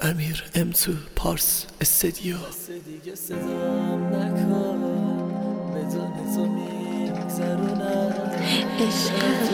امیر M2 پارس استدیو. دیگه صدام نکن بدون تو میگذرونم عشقت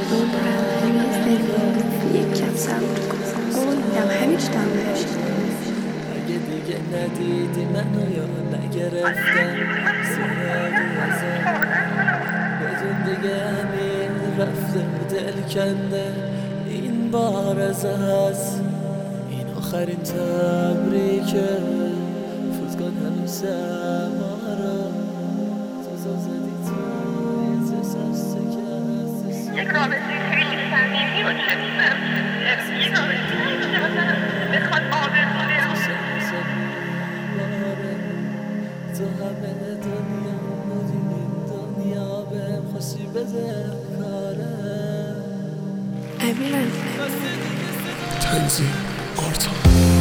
یک کم صبر کن بایدم همیش دمش. اگه دیگه ندیدی منو یا نگرفتم سراغی ازم بدون دیگه امیر رفته و دل کنده این بار از هست این آخرین تبریکه فوت کن همیشه ما رو تو زدی تو یه سسته که هستش یک رابطه خیلی صمیمی و چندم این رابطه نمیشه مثلا بخواد آبرونه تو همه دنیا بودی این دنیا بهم خوشی بده کاره امیرم تنظیم آرتان.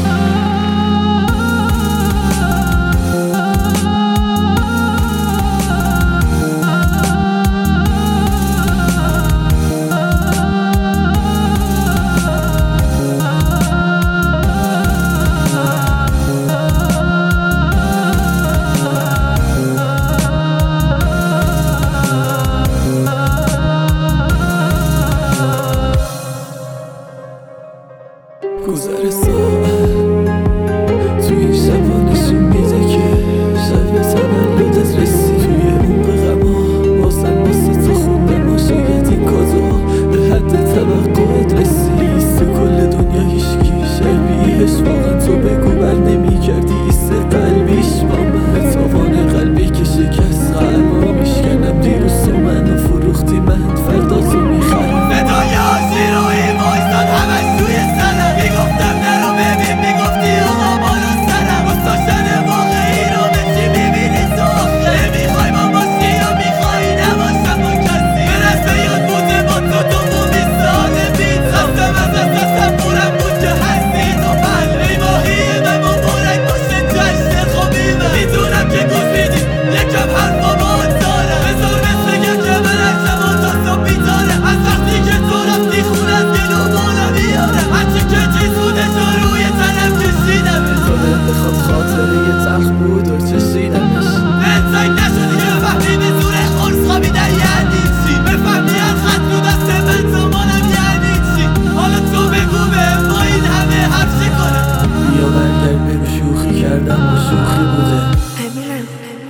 گذر ساعت توی این شبا نشون میده که شب تولدت رسی توی عمق غما واسه تو خوندم و شاید این کادوها به حد توقعت رسی ایست کل دنیا هیشگی شبیهش واقعا تو بگو بر نمیکردی ایست قلبیش با من به تاوان قلبی که شکست قلبا میشکنم دیروز تو منو فروختی من فردا تو میخرم ندای آزیروی بایستاد همش توی سنم میگفتم نرو ببین میگفتی آقا بالا سرم مستاشتن واقعی رو به چی میبینی تو نمیخوای ما باشی یا میخوای نباشم با کسی به رسم یاد بوده با تو مومی ساله بید خستم از دستم پورم بود که هستی تو من ای ماهی به مبارک باشه جشن خوبیمه میدونم که گوش میدی یکم حرفا باید داره بذار بسگم که من عکسم و تا صبح بیداره از وقتی که تو رفتی خونت گلو بالا بیاره هرچی که چیز بودش رو روی تنم کشیدم تو بخواد خاطره یه تلخ بود و چشیدمش انسای نشدی که بفهمی به زور خورس خوابیدن یعنی چی بفهمی از خط رو دست من زمانم یعنی چی حالا تو بگو به ما این همه حرف چی کنه یا برگرد بگو شوخی کردم و شوخی بوده امیرم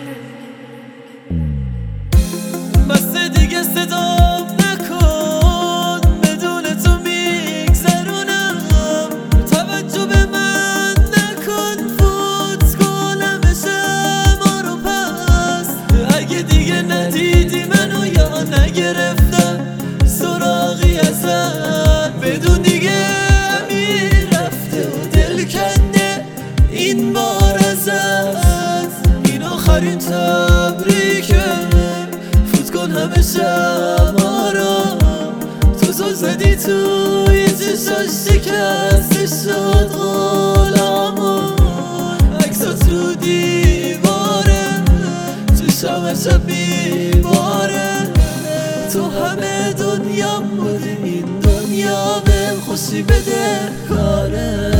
بس دیگه صدام نکن بدون تو میگذرونم توجه به من نکن فوت کنم ما رو پس اگه دیگه ندیدی منو یا نگرفتم سراغی ازت بدون دیگه امیر رفته و دل کنده این بار ازت این آخرین تبریکه فوت کن همه شما رو تو زدی توی چشاش شکسته شد غلامون عکسات رو دیواره تو شب بیماره تو همه دنیام بودی این دنیا بهم خوشی بده کاره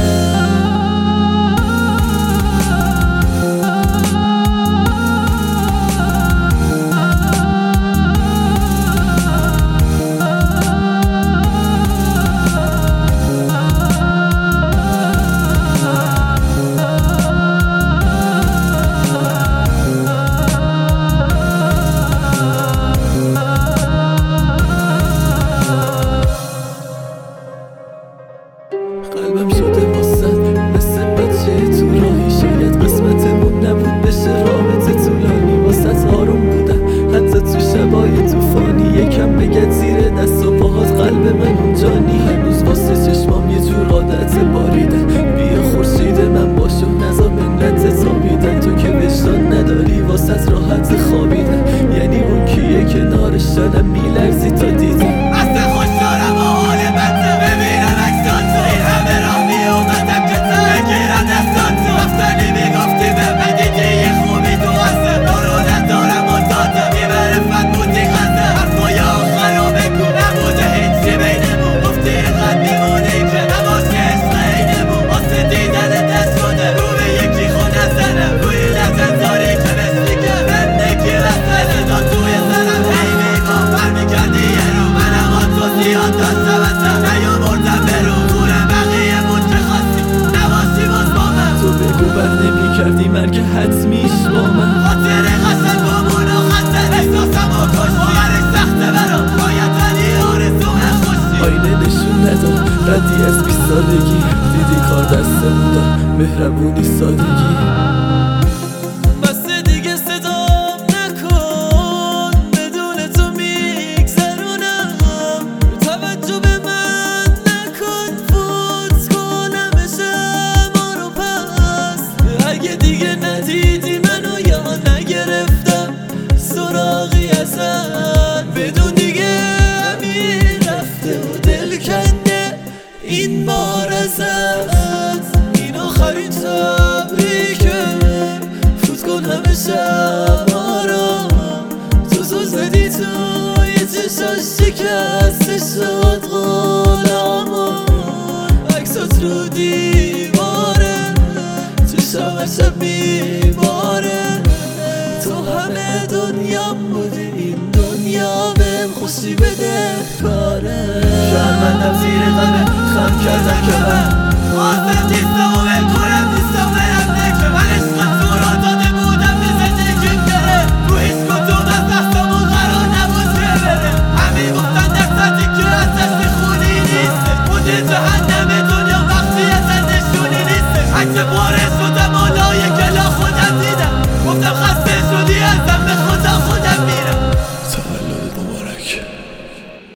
کردی مرگ حتمیش با من. خاطر قشنگ بامون و خطر احساسم و کشتی آخرش سخته برام باید ولی آرزوم خوشی. آینه نشون نداد ردی از 20 سالگی، دیدی کار دستمون داد مهربونی سادگی. بس دیگه صدام نکن بدون تو میگذرونم، توجه به من نکن فوت کنم شما رو پس. اگه دیگه ندیدی منو یا نگرفتم سراغی ازت، بدون دیگه همین رفته و دل کنده این بار ازت. این آخرین تبریکه فوت کن همه شبا رو، تو زدی توی چشاش شکسته شد غلامو. عکسات رو دیواره چشام شب میباره، تو همه دنیام بودی این دنیا بهم خوشی بده کاره. شرمندم زیر قلب